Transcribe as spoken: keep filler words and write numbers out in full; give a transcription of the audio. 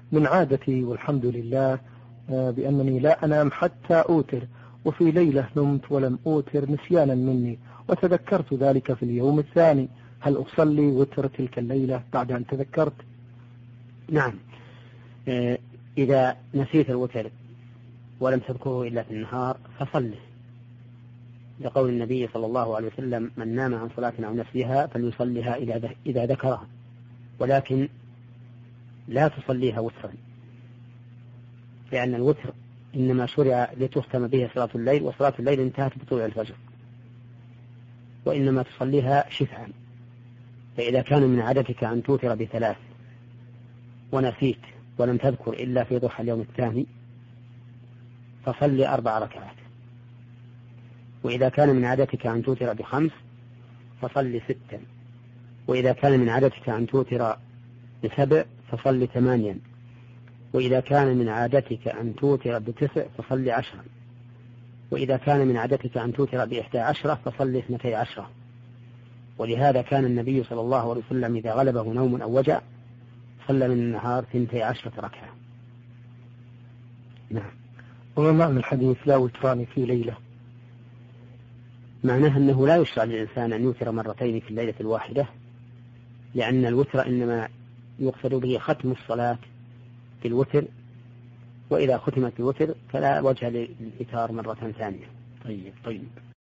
من عادتي والحمد لله بأنني لا أنام حتى أوتر، وفي ليلة نمت ولم أوتر نسيانا مني وتذكرت ذلك في اليوم الثاني، هل أصلي وتر تلك الليلة بعد أن تذكرت؟ نعم، إذا نسيت الوتر ولم تذكره إلا في النهار فصله، لقول النبي صلى الله عليه وسلم: من نام عن صلاة أو نسيها فليصليها إذا ذكرها، ولكن لا تصليها وترا، لأن الوتر إنما شرع لتختم به صلاة الليل، وصلاة الليل انتهت بطلوع الفجر، وإنما تصليها شفعا. فإذا كان من عادتك أن توتر بثلاث ونسيت ولم تذكر إلا في ضحى اليوم الثاني فصلي أربع ركعات، وإذا كان من عادتك أن توتر بخمس فصلي ستا، وإذا كان من عادتك أن توتر بسبع فصلي ثمانيا، وإذا كان من عادتك أن توتر بتسع فصلي عشرا، وإذا كان من عادتك أن توتر بإحدى عشرة فصلي اثنتي عشرة. ولهذا كان النبي صلى الله عليه وسلم إذا غلبه نوم أو وجع صلى من النهار ثنتي عشرة ركعة. نعم. وما معنى الحديث لا وتران في ليلة؟ معناه أنه لا يشرع للإنسان أن يوتر مرتين في الليلة الواحدة، لأن الوتر إنما يقصد به ختم الصلاة في الوتر، وإذا ختمت الوتر فلا وجه للإتار مرة ثانية. طيب طيب